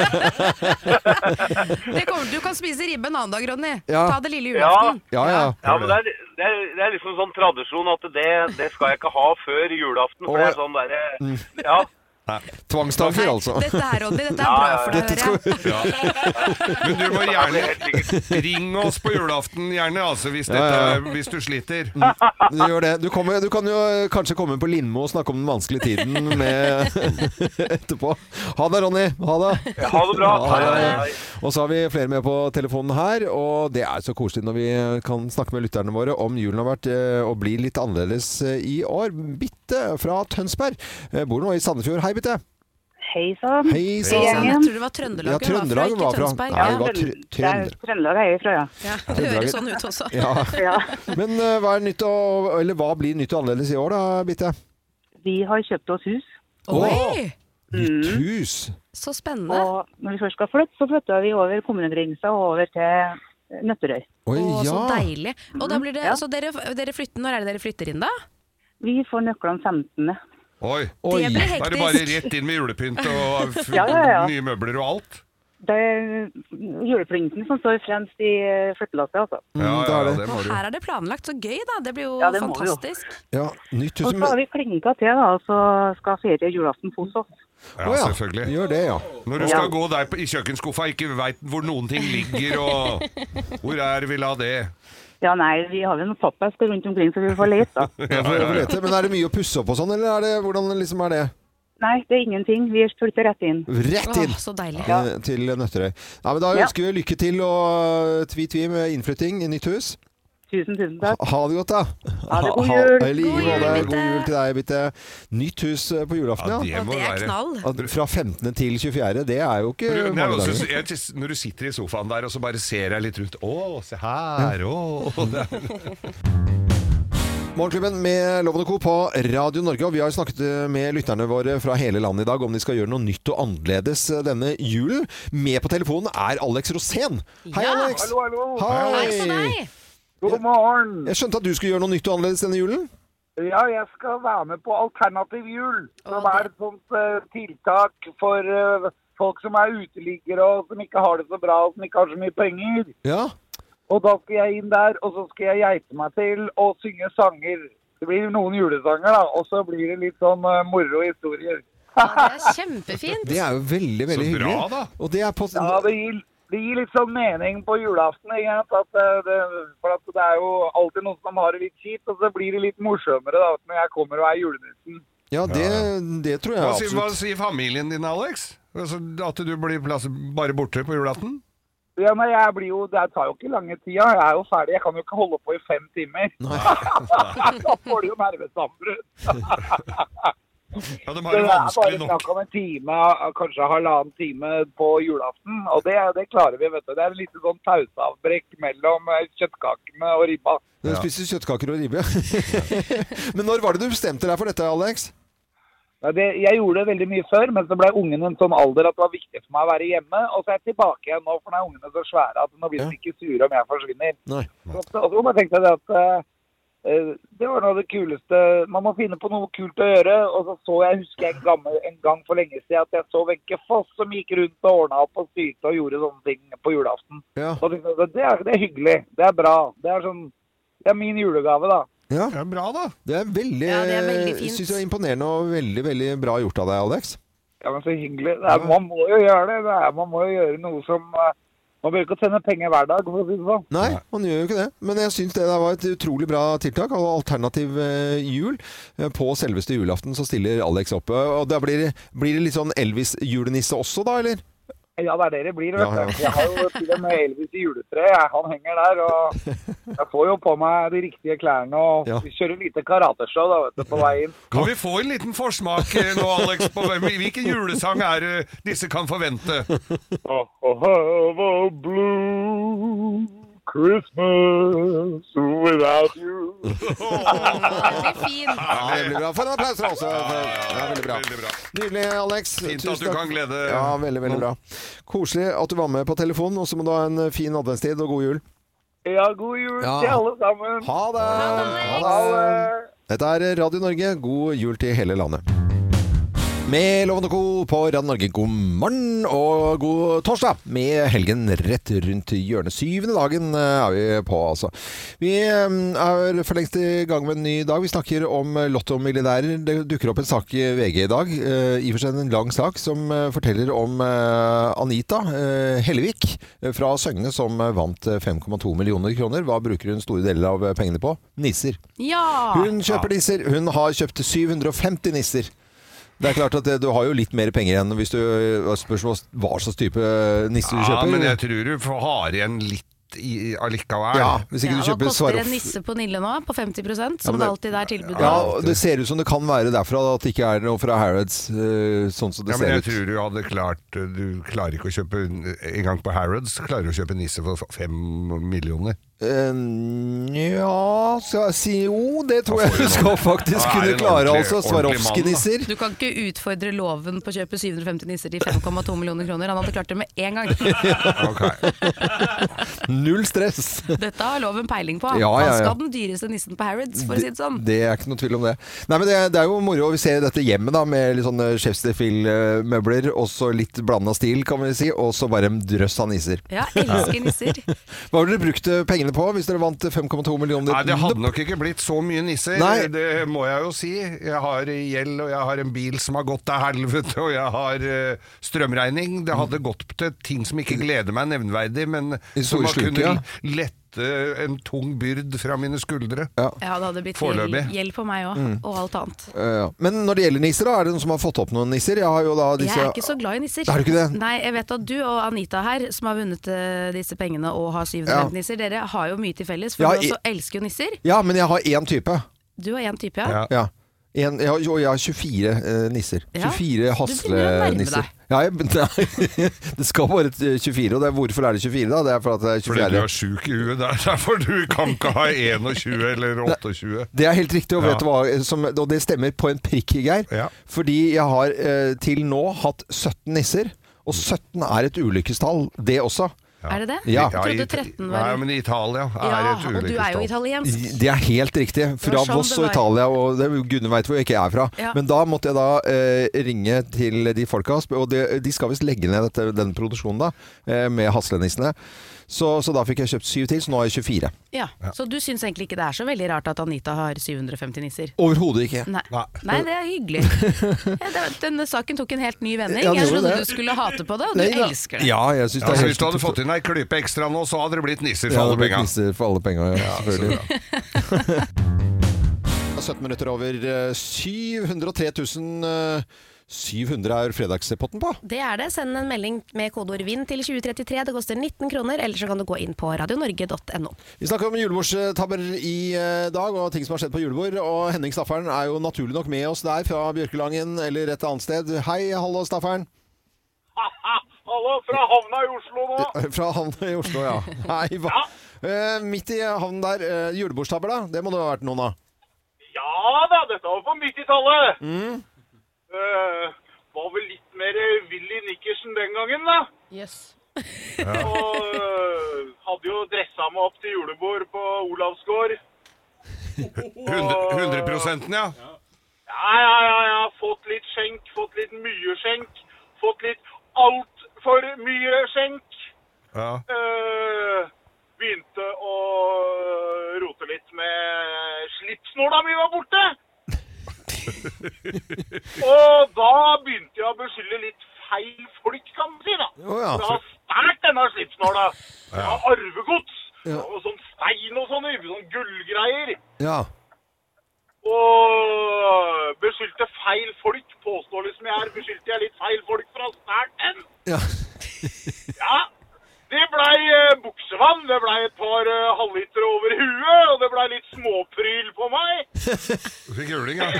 Du kan spise ribbe en annen dag, Ronny. Ja. Ta det lille julaften. Ja, men det er liksom sånn tradisjon at det skal jeg ikke ha før julaften, for det er sånn der, Tvangstanker, altså. Dette her, Ronny, dette bra for deg, hører jeg. Men du må gjerne ringe oss på julaften, gjerne, altså, hvis du sliter. Du gjør det. Du kan jo kanskje komme på Lindmo og snakke om den vanskelige tiden med etterpå. Ha det, Ronny. Ha det. Ha det bra. Hei. Og så har vi flere med på telefonen her, og det er så koselig når vi kan snakke med lytterne våre om julen har vært og blir litt annerledes i år. Bitte fra Tønsberg. Bor nå i Sandefjord. Hei, Bitte. Hei sann. Jeg tror det var Trøndelag. Ja, Trøndelag var fra. Tønsberg. Nei, det var Trøndelag er jeg fra, ja. Det høres sånn ut også. Ja. Men hva blir nytt og annerledes i år da, Bitte? Vi har kjøpt oss hus. Oi! Nytt hus? Så spennende. Og når vi først skal flytte, så flytter vi over kommunegrensa og over til Nøtterøy. Så deilig. Og da blir det, så dere flytter, når er det dere flytter inn da? Vi får nøklene 15. Oi. Da er det bare rett inn med julepynt og nye møbler og alt? Det er julepynten som står fremst i flyttelasset, altså. Det må du. Her er det planlagt, så gøy da. Det blir jo fantastisk. Ja, nytt hus. Og så har vi klinka til da, og så skal ferie julaften hos oss. Ja, selvfølgelig. Gjør det, ja. Når du skal gå der i kjøkkenskuffa, ikke vet hvor noen ting ligger, og hvor vil ha det. Ja, nei, vi har jo noen pappesker rundt omkring, så vi får lete da. Men er det mye å pusse opp og sånn, eller hvordan liksom er det? Nei, det er ingenting. Vi flytter rett inn. Rett inn? Så deilig. Til Nøtterøy. Ja, men da ønsker vi lykke til og tvi med innflytting i nytt hus. Tusen takk. Ha det godt, da. Ha det, god jul. God jul til deg, Bitte. Nytt hus på julaften, ja. Det er knall. Fra 15. til 24. Det er jo ikke mange dager. Når du sitter i sofaen der, og så bare ser jeg litt rundt. Se her, Morgenklubben med Loven & Co. på Radio Norge, og vi har snakket med lytterne våre fra hele landet i dag om de skal gjøre noe nytt og annerledes denne julen. Med på telefonen er Alex Rosén. Hei, Alex! Hallo! Hei på deg! God morgen! Jeg skjønte at du skulle gjøre noe nytt og annerledes denne julen? Ja, jeg skal være med på Alternativ jul, som er et sånt tiltak for folk som er uteliggere og som ikke har det så bra og som ikke har så mye penger. Ja. Og da skal jeg inn der, og så skal jeg geite meg til å synge sanger. Det blir noen julesanger da, og så blir det litt sånn moro-historier. Ja, det er kjempefint. Det er jo veldig, veldig hyggelig. Så bra da. Og det er på... Ja, det gir litt sånn mening på julaften, egentlig. For at det er jo alltid noen som har det litt kjipt, og så blir det litt morsommere da, når jeg kommer og er julenissen. Ja, det tror jeg absolutt. Hva sier familien din, Alex? At du blir bare borte på julaften? Ja, men det tar jo ikke lange tida. Jeg er jo ferdig. Jeg kan jo ikke holde på i 5 timer. Da får du jo nervesambrud. Ja, de har det vanskelig nok. Det er bare snakk om en time, kanskje halvannen time på julaften. Og det klarer vi, vet du. Det er en liten sånn pauseavbrekk mellom kjøttkakene og ribba. Du spiser kjøttkaker og ribbe. Men når var det du bestemte deg for dette, Alex? Jeg gjorde det veldig mye før, men så ble ungen en sånn alder at det var viktig for meg å være hjemme. Og så er jeg tilbake igjen nå, for nå er ungene så svære at nå blir de ikke sure om jeg forsvinner. Nei. Og så bare tenkte jeg at det var noe av det kuleste. Man må finne på noe kult å gjøre. Og så husker jeg en gang for lenge siden at jeg så Wenche Foss som gikk rundt og ordnet opp og styrte og gjorde sånne ting på julaften. Ja. Og det er hyggelig. Det er bra. Det er min julegave da. Ja, det er bra da. Det er veldig fint. Synes jeg er imponerende og veldig, veldig bra gjort av deg, Alex. Ja, men så hyggelig. Man må jo gjøre det. Man må jo gjøre noe som... Man bør ikke tjene penger hver dag, for å si det sånn. Nei, man gjør jo ikke det. Men jeg synes det var et utrolig bra tiltak. Og Alternativ jul. På selveste julaften så stiller Alex opp. Og da blir det litt sånn Elvis-julenisse også da, eller? Ja, det er det det blir, vet du. Ja. Jeg har jo til og med Elvis i juletre. Han henger der, og jeg får jo på meg de riktige klærne, og vi kjører lite karateshow da, vet du, på veien. Kan vi få en liten forsmak nå, Alex, på hvilken julesang disse kan forvente? Have a blue Christmas without you. Det blir fint. Ja, det blir bra. For en applaus også. Ja, veldig bra. Nydelig, Alex. Fint at du kan glede. Ja, veldig, veldig bra. Koselig at du var med på telefonen, og så må du ha en fin adventstid og god jul. Ja, god jul til alle sammen. Ha det. Ha det. Dette er Radio Norge. God jul til hele landet. Med Loven & Co. på Radio Norge, god morgen og god torsdag. Med helgen rett rundt hjørnet. 7. dagen er vi på, altså. Vi er for lengst i gang med en ny dag. Vi snakker om lottomilliardærer. Det dukker opp en sak i VG i dag. I for seg en lang sak som forteller om Anita Hellevik fra Søgne som vant 5,2 millioner kroner. Hva bruker hun store deler av pengene på? Nisser. Ja! Hun kjøper nisser. Hun har kjøpt 750 nisser. Det er klart at du har jo litt mer penger igjen hvis du spørs hva slags type nisser du kjøper. Ja, men jeg tror du har igjen litt allikevel. Ja, hvis ikke du kjøper Hva koster en nisse på Nille nå? På 50%, som det alltid er tilbudet. Ja, det ser ut som det kan være derfra at det ikke er noe fra Harrods, sånn som det ser ut. Men jeg tror du hadde klart, du klarer ikke å kjøpe en gang på Harrods, klarer du å kjøpe nisse for 5 millioner. Ja, skal jeg si jo, det tror jeg du skal faktisk kunne klare, altså Swarovski-nisser. Du kan ikke utfordre loven på å kjøpe 750 nisser til 5,2 millioner kroner. Han hadde klart det med en gang. Null stress. Dette har loven peiling på. Ja. Hva skal den dyreste nissen på Harrods, for å si det sånn? Det er ikke noe tvil om det. Nei, men det er jo moro. Vi ser dette hjemmet da, med litt sånne Chef's-Møbler, og så litt blandet stil, kan vi si, og så bare en drøss av nisser. Ja, elsker nisser. Hva har dere brukt pengene på, hvis dere vant 5,2 millioner? Nei, det hadde nok ikke blitt så mye nisser. Nei. Det må jeg jo si. Jeg har gjeld, og jeg har en bil som har gått til helvete, og jeg har strømregning. Det hadde gått til ting som ikke gleder meg nevnverdig, men som kunne lette en tung byrd fra mine skuldre. Ja, det hadde blitt gjeld på meg også, og alt annet. Men når det gjelder nisser da, er det noen som har fått opp noen nisser? Jeg er ikke så glad i nisser. Er du ikke det? Nei, jeg vet at du og Anita her, som har vunnet disse pengene og har 750 nisser, dere har jo mye til felles, for du også elsker jo nisser. Ja, men jeg har én type. Du har én type, ja. Ja. Jeg har 24 nisser. 24 haslenisser. Ja, det skal bare 24, og hvorfor er det 24 da? Det er for at det er 24. Fordi du er syk i huet, derfor du kan ikke ha 21 eller 28. Det er helt riktig, og vet du hva, og det stemmer på en prikk, Geir. Fordi jeg har til nå hatt 17 nisser, og 17 er et ulykkestall, det også. Er det det? Ja. Jeg trodde 13 var... Nei, men Italia er et ulykkestall. Og du er jo italiensk. Det er helt riktig. Fra Voss og Italia, og Gudene vet hvor jeg ikke er fra. Ja. Men da måtte jeg ringe til de folka, og de skal visst legge ned den produksjonen da, med haslenissene. Så da fikk jeg kjøpt 7 til, så nå er jeg 24. Ja, så du synes egentlig ikke det er så veldig rart at Anita har 750 nisser? Overhodet ikke. Nei, det er hyggelig. Denne saken tok en helt ny vending. Jeg trodde du skulle hate på det, og du elsker det. Ja, jeg synes det er helt... Hvis du hadde fått inn ei klype ekstra nå, så hadde det blitt nisser for alle penger. Ja, det hadde blitt nisser for alle penger, selvfølgelig. 17 minutter over 703 000... 700 er fredagspotten på. Det er det. Send en melding med kodeord VINN til 2033. Det koster 19 kroner, eller så kan du gå inn på radionorge.no. Vi snakker om julebordstabber i dag, og ting som har skjedd på julebord. Og Henning Staffern er jo naturlig nok med oss der fra Bjørkelangen eller et annet sted. Hei, hallo Staffern. Hallo, fra havna i Oslo nå. Fra havna i Oslo, ja. Hei, hva? Midt i havnen der, julebordstabber da? Det må det ha vært noen av. Ja da, dette var på 90-tallet. Var vel litt mer Willy Nickersen den gangen da. Yes. Og hadde jo dressa meg opp til julebord på Olavsgård. 100%, ja. Ja. Fått litt skjenk, fått litt mye skjenk, fått litt alt for mye skjenk. Ja. Begynte å rote litt med slipsnåla mi var borte. Og da begynte jeg å beskylde litt feil folk, kan man si da. Jeg har stært denne slipsnåla. Jeg har arvegods, og sånn stein og sånn gullgreier. Ja. Og beskyldte feil folk, påstår liksom beskyldte jeg litt feil folk for å ha stært den. Ja. Det blei buksevann, det blei et par halvliter over huet, og det blei litt småpryl på meg. Du fikk juling, ja.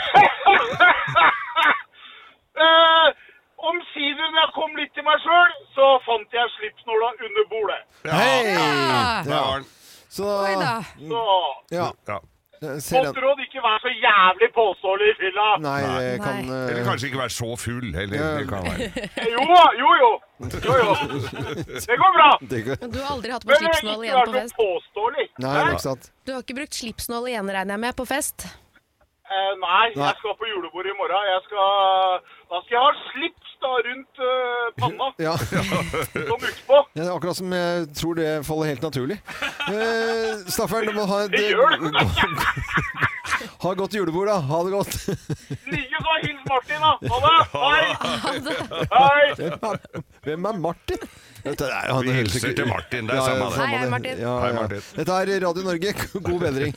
Omsider når jeg kom litt til meg selv, så fant jeg slipsnåla under bordet. Hei! Ja. Oi da. Ja. Måtte råd ikke være så jævlig påståelig i fylla. Nei, det kan... Eller kanskje ikke være så full, heller. Det kan være. Jo. Det går bra. Men du har aldri hatt på slipsnål igjen på fest? Påståelig. Nei, ikke sant. Du har ikke brukt slipsnål igjen, regner jeg med, på fest? Nei, jeg skal på julebord i morgen. Da skal jeg ha slips da rundt panna. Ja. Som utpå. Ja, akkurat som jeg tror det faller helt naturlig. Staffern, du må ha et... Det gjør det. Ha godt julebord da. Ha det godt. Like så, hils Martin da. Ha det. Hei. Hvem er Martin? Vi hilser til Martin. Det er samme det. Hei, Martin. Hei, Martin. Dette er Radio Norge. God bedring.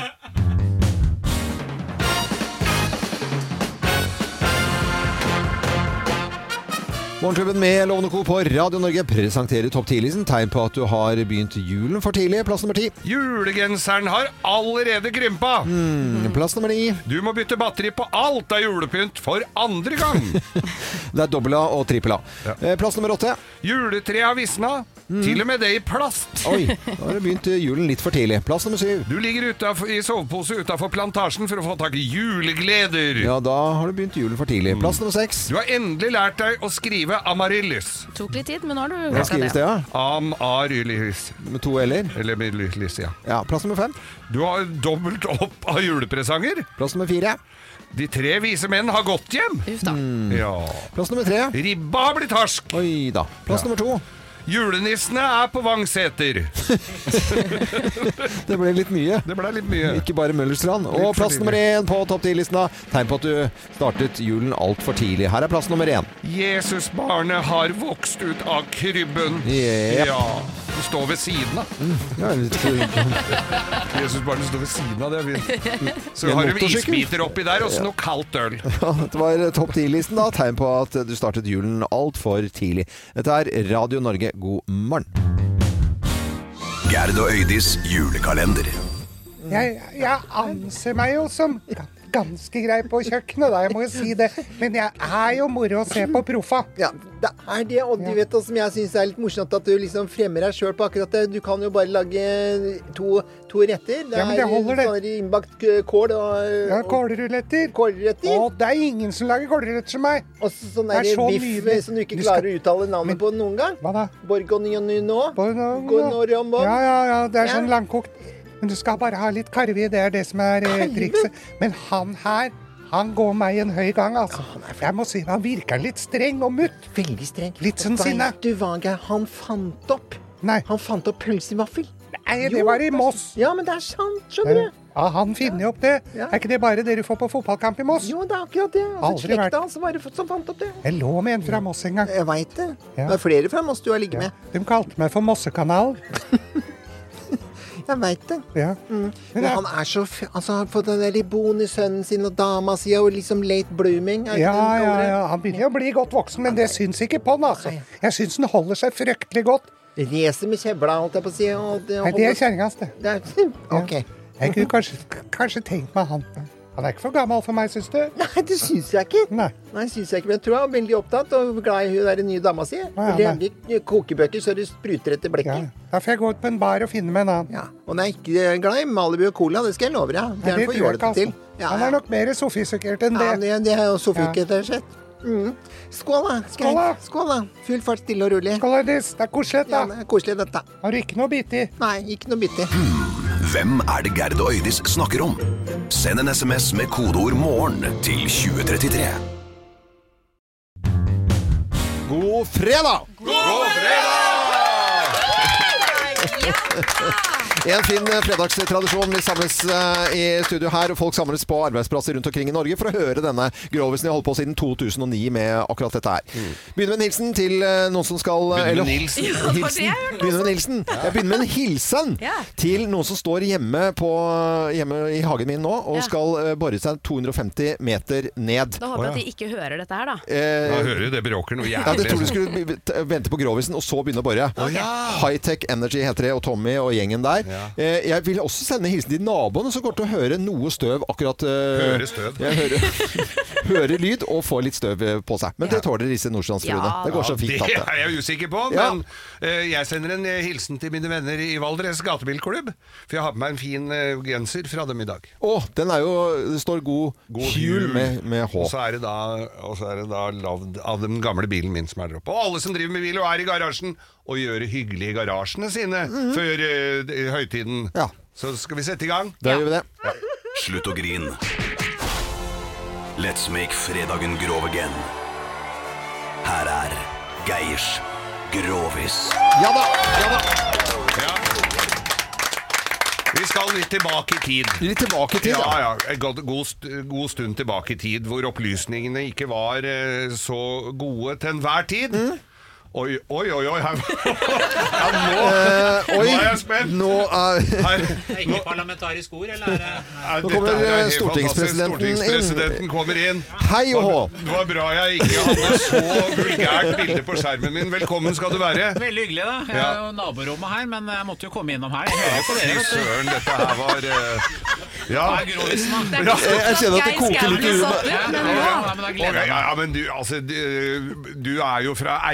Morgenklubben med Lovende Co. på Radio Norge presenterer topp 10-listen. Tegn på at du har begynt julen for tidlig. Plass nummer 10. Julegenseren har allerede krympa. Plass nummer 9. Du må bytte batteri på alt av julepynt for andre gang. Det er dobbel A og trippel A. Ja. Plass nummer 8. Juletreet har visna. Til og med det i plast. Oi, da har det begynt julen litt for tidlig. Plass nummer 7. Du ligger i sovepose utenfor plantasjen for å få tak i julegleder. Ja, da har det begynt julen for tidlig. Plass nummer 6. Du har endelig lært deg å skrive Amaryllis. Tok litt tid, men nå har du Hva skrives det, ja? Amaryllis. Med 2 L-er? Eller med lys, ja. Ja, plass nummer 5. Du har dobbelt opp av julepresanger. Plass nummer 4. De 3 vise menn har gått hjem. Ja. Plass nummer 3. Ribba har blitt harsk. Oi da. Plass nummer 2. Julenissene på Vangseter. Det ble litt mye. Ikke bare Møllerstrand. Og plass nummer 1 på topp 10-listen. Tegn på at du startet julen alt for tidlig. Her plass nummer 1. Jesusbarnet har vokst ut av krybben. Yep. Ja. Du står ved siden av. Jesusbarnet står ved siden av det. Så har du isbiter oppi der, og så noe kaldt øl. Ja, dette var topp 10-listen. Tegn på at du startet julen alt for tidlig. Dette er Radio Norge. God morgen. Gerd og Øydis julekalender. Jeg anser meg jo som ganske grei på kjøkkenet, da, jeg må jo si det. Men jeg er jo moro å se på proffa. Ja, det er det, og du vet også, som jeg synes er litt morsomt at du liksom fremmer deg selv på akkurat det. Du kan jo bare lage to retter. Ja, men det holder det. Sånn innbakt kål og... Ja, kålruletter. Og det er ingen som lager kålruletter som meg. Og sånn der biff som du ikke klarer å uttale navnet på noen gang. Hva da? Bourguignon. Ja, det er sånn langkokt. Men du skal bare ha litt karve i, det er det som er trikset. Men han her, han går meg en høy gang, altså. Jeg må si, han virker litt streng og mutt. Veldig streng. Litt sånn sinne. Vet du hva, Geir, han fant opp pølsevaffel. Nei, det var i Moss. Ja, men det er sant, skjønner du. Ja, han finner opp det. Er ikke det bare det du får på fotballkamp i Moss? Jo, det er akkurat det. Altså, slekta hans var det som fant opp det. Jeg lå med en fra Moss en gang. Jeg vet det. Det er flere fra Moss du har ligget med. De kalte meg for Mossekanal. Jeg vet det. Ja. Men han er så... Altså, han har fått den der bonussønnen sin og dama si, og liksom late blooming. Ja. Han begynner å bli godt voksen, men det syns ikke på han, altså. Jeg syns han holder seg fryktelig godt. Reser med kjebla, holdt jeg på å si. Nei, det er kjerringast, det. Ok. Jeg kunne kanskje tenkt meg han. Han er ikke for gammel for meg, synes du? Nei, det synes jeg ikke. Nei, synes jeg ikke. Men jeg tror han er veldig opptatt og glad i hun der nye dama si. Veldig kokebøker, så det spruter etter blekket. Ja, da får jeg gå ut på en bar og finne meg en annen. Ja, og han er ikke glad i Malibu og Cola, det skal jeg love deg. Det er han for jålete til. Ja, han er nok mer sofistikert enn det. Ja, det er jo sofistikert sett. Skål da, Skål da. Full fart, stille og rolig. Skål, Øydis. Det er koselig, da. Ja, det er koselig, dette. Har du ikke noe bit i? Nei, ikke noe bit i. Hvem er det Gerd og Øydis snakker om? Send en SMS med kodeord morgen til 2033. God fredag! God fredag! En fin fredagstradisjon. Vi samles i studio her, og folk samles på arbeidsplasser rundt omkring i Norge for å høre denne Grovisen. Jeg har holdt på siden 2009 med akkurat dette her. Begynner med en hilsen til noen som skal... Begynner med Nilsen. Jeg begynner med en hilsen til noen som står hjemme i hagen min nå, og skal bore seg 250 meter ned. Da håper jeg at de ikke hører dette her, da. Da hører det bråker noe jævlig. Ja, det tror du skulle vente på Grovisen, og så begynne å bore. High-Tech Energy heter det, og Tommy og gjengen der. Jeg vil også sende hilsen til naboene som går til å høre noe støv akkurat. Høre støv. Høre lyd og få litt støv på seg. Men det tåler disse nordstrandsfruene. Det går så fint. Det er jeg usikker på, men jeg sender en hilsen til mine venner i Valdres gatebilklubb, for jeg har med meg en fin genser fra dem i dag. Den er jo, det står god jul med H. Og så er det da lavd av den gamle bilen min som er der oppe. Og alle som driver med bil og er i garasjen og gjør hyggelig i garasjene sine før høytiden. Så skal vi sette i gang. Da gjør vi det. Slutt å grin. Let's make fredagen grov again. Her er Geirs Grovis. Ja da. Vi skal litt tilbake i tid. Litt tilbake i tid, ja. God stund tilbake i tid, hvor opplysningene ikke var så gode til enhver tid. Oi. Her. Nå er jeg spent. Ikke parlamentarisk ord, eller? Nå kommer stortingspresidenten kommer inn. Hei og hå. Det var bra jeg ikke hadde så vulgært bilde på skjermen min. Velkommen skal du være. Veldig hyggelig da. Jeg er jo naborommet her, men jeg måtte jo komme innom her. Jeg hører på dere. Søren, dette her var... Ja. Det er Grovisen da. Jeg kjenner at det koker litt i huet. Ja, men du er jo fra Eiker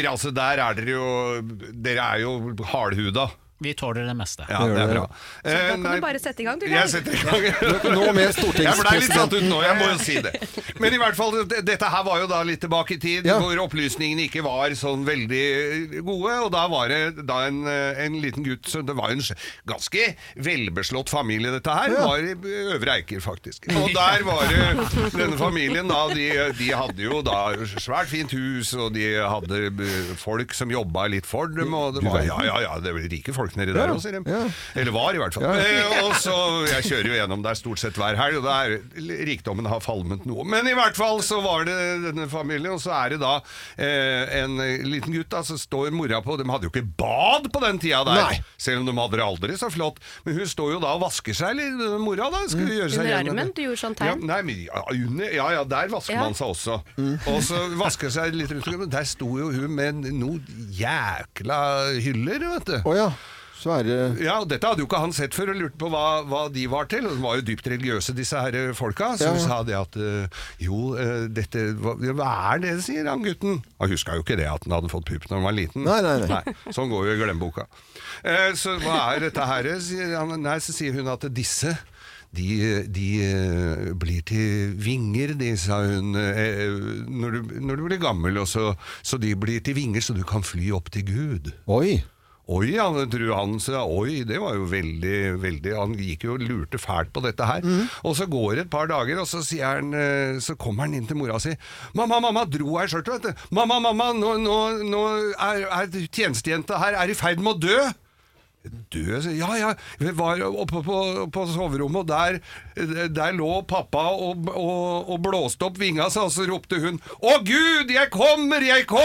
altså der er dere er jo hardhuda. Vi tåler det meste. Ja, det er bra. Så da kan du bare sette i gang, du. Jeg setter i gang. Nå med stortingspresident. Jeg ble litt satt ut nå, jeg må jo si det. Men i hvert fall, dette her var jo da litt tilbake i tid, hvor opplysningene ikke var sånn veldig gode, og da var det da en liten gutt, så det var en ganske velbeslått familie dette her, var i Øvre Eiker faktisk. Og der var det denne familien da, de hadde jo da svært fint hus, og de hadde folk som jobbet litt for dem, og det var, det var rike folk nedi der også, sier de. Eller var i hvert fall. Og så, jeg kjører jo gjennom der stort sett hver helg, og der rikdommen har falmet noe. Men i hvert fall så var det denne familien, og så er det da en liten gutt da, så står mora på, de hadde jo ikke bad på den tida der, selv om de hadde det aldri så flott, men hun står jo da og vasker seg, eller mora da, skulle gjøre seg under armen, du gjorde sånn tegn? Der vasker man seg også. Og så vasker seg litt rundt, men der sto jo hun med noe jækla hyller, vet du. Ja, dette hadde jo ikke han sett før og lurt på hva de var til, og de var jo dypt religiøse disse her folka, så sa de at dette, hva er det, sier han gutten. Han huska jo ikke det at han hadde fått pupp når han var liten. Nei. Sånn går jo i glemmeboka. Så hva er dette her, sier han. Nei, så sier hun at disse de blir til vinger, sa hun, når du blir gammel, og så de blir til vinger så du kan fly opp til Gud. Oi, han sa, det var jo veldig, veldig, han gikk jo og lurte fælt på dette her. Og så går det et par dager, og så sier han, så kommer han inn til mora og sier, mamma, dro jeg skjørtet, vet du. Mamma, nå er tjenestejenta her, er i ferd med å dø. Ja, vi var oppe på soverommet, og der lå pappa og blåste opp vinga seg, og så ropte hun, å Gud, jeg kommer!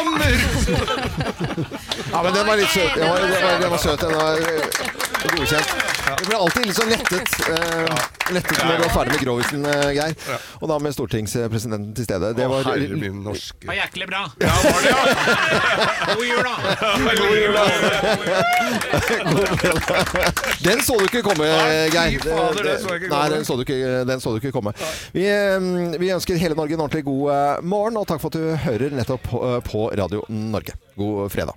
Ja, men den var litt søt. Den var søt, den var godkjent. Jeg ble alltid litt sånn lettet når du var ferdig med Grovisen, Geir. Og da med stortingspresidenten til stede. Det var min norske. Det var jæklig bra. Ja, var det, God jul da. God jul da. Den så du ikke komme, Geir. Nei, den så du ikke komme. Vi ønsker hele Norge en ordentlig god morgen, og takk for at du hører nettopp på Radio Norge. God fredag.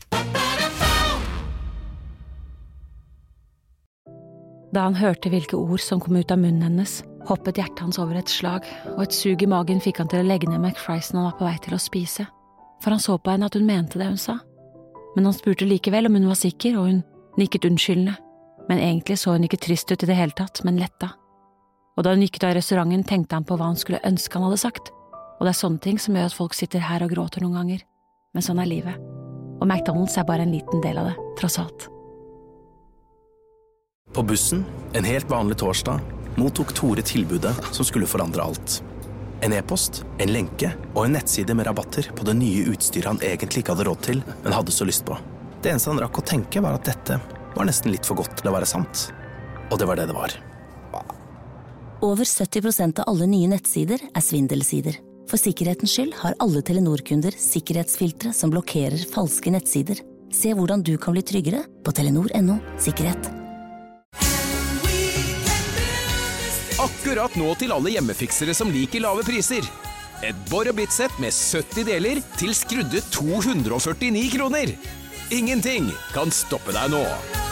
Da han hørte hvilke ord som kom ut av munnen hennes, hoppet hjertet hans over et slag, og et sug i magen fikk han til å legge ned McFriesen han var på vei til å spise. For han så på henne at hun mente det hun sa. Men han spurte likevel om hun var sikker, og hun nikket unnskyldende. Men egentlig så hun ikke trist ut i det hele tatt, men letta. Og da hun gikk ut av restauranten, tenkte han på hva han skulle ønske han hadde sagt. Og det er sånne ting som gjør at folk sitter her og gråter noen ganger. Men sånn er livet. Og McDonald's er bare en liten del av det, tross alt. På bussen, en helt vanlig torsdag, mottok Tore tilbudet som skulle forandre alt. En e-post, en lenke og en nettside med rabatter på det nye utstyret han egentlig ikke hadde råd til, men hadde så lyst på. Det eneste han rakk å tenke var at dette var nesten litt for godt til å være sant. Og det var det det var. Over 70% av alle nye nettsider er svindelsider. For sikkerhetens skyld har alle Telenor-kunder sikkerhetsfiltre som blokkerer falske nettsider. Se hvordan du kan bli tryggere på telenor.no/sikkerhet. Akkurat nå til alle hjemmefiksere som liker lave priser. Et Borr & Bit-sett med 70 deler til skrudde 249 kroner. Ingenting kan stoppe deg nå.